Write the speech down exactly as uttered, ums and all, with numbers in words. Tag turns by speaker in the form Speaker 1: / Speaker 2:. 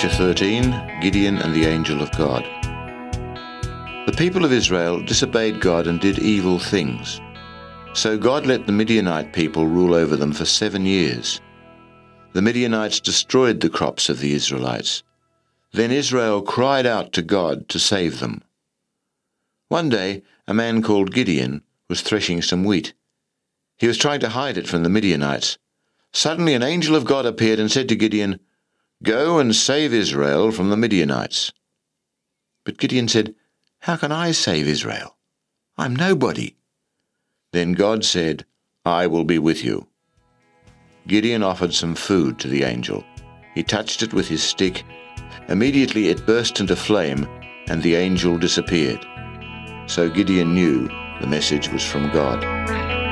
Speaker 1: Chapter thirteen, Gideon and the Angel of God. The people of Israel disobeyed God and did evil things. So God let the Midianite people rule over them for seven years. The Midianites destroyed the crops of the Israelites. Then Israel cried out to God to save them. One day, a man called Gideon was threshing some wheat. He was trying to hide it from the Midianites. Suddenly an angel of God appeared and said to Gideon, "Go and save Israel from the Midianites." But Gideon said, "How can I save Israel? I'm nobody." Then God said, "I will be with you." Gideon offered some food to the angel. He touched it with his stick. Immediately it burst into flame, and the angel disappeared. So Gideon knew the message was from God.